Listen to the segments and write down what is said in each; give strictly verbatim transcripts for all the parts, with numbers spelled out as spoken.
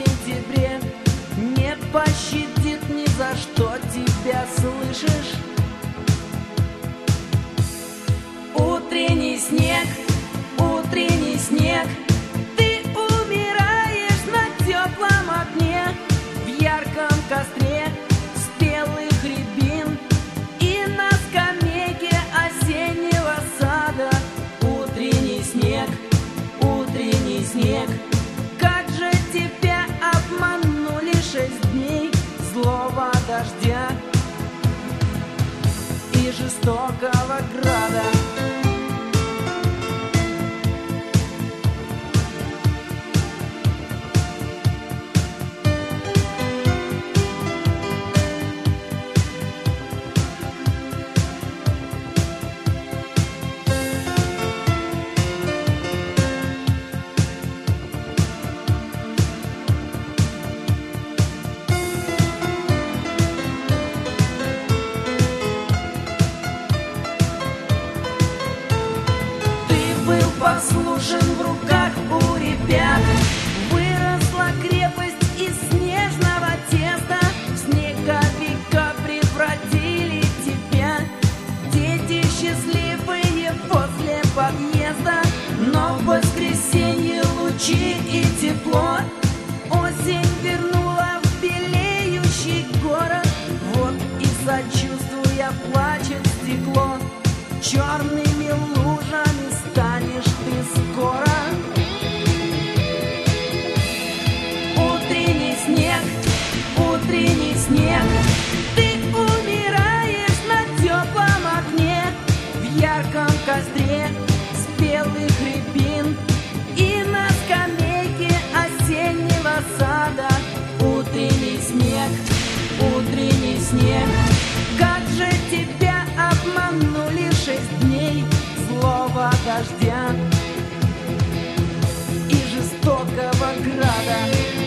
сентябре не пощадит ни за что тебя, слышишь? Утренний снег, утренний снег, ты умираешь на теплом окне, в ярком костре спелых рябин и на скамейке осеннего сада. Утренний снег, утренний снег, как же тебя обманули шесть дней злого дождя и жестокого града. Послушен в руках у ребят, выросла крепость из снежного теста, в снеговика превратили тебя. Дети счастливые возле подъезда, но в воскресенье лучи и тепло. Осень вернула в белеющий город, вот и сочувствуя плачет стекло. Черными лужами станешь ты скоро. Утренний снег, утренний снег, ты умираешь на теплом окне, в ярком костре спелых рябин и на скамейке осеннего сада. Утренний снег, утренний снег, как же тебя обманули шесть дней злого дождя и жестокого града.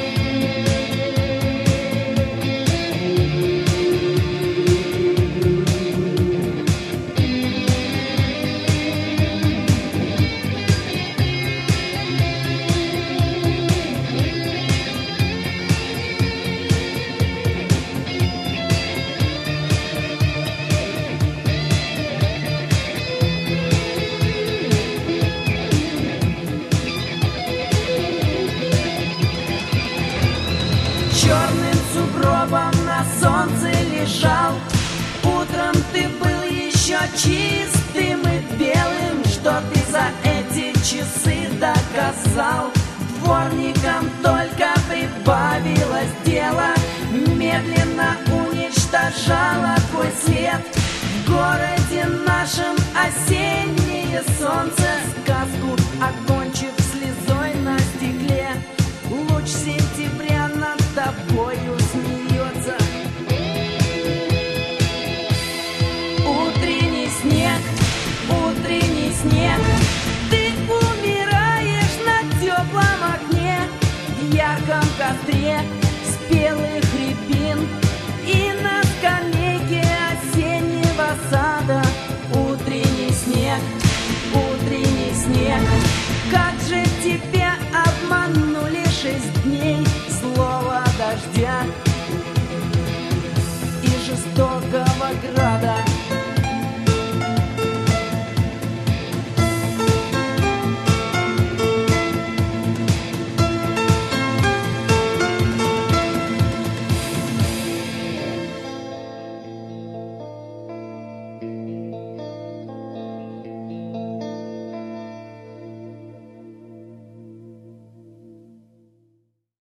Черным сугробом на солнце лежал. Утром ты был еще чистым и белым. Что ты за эти часы доказал? Дворникам только прибавилось дело, медленно уничтожало твой след. В городе нашем осеннее солнце, сказку окончив слезой на стекле. Луч сентября над тобою смеется. Утренний снег, утренний снег, ты умираешь на теплом окне, в ярком костре спелых рябин и на скамейке осеннего сада. Утренний снег, утренний снег, как же тебя обманули шесть дней злого дождя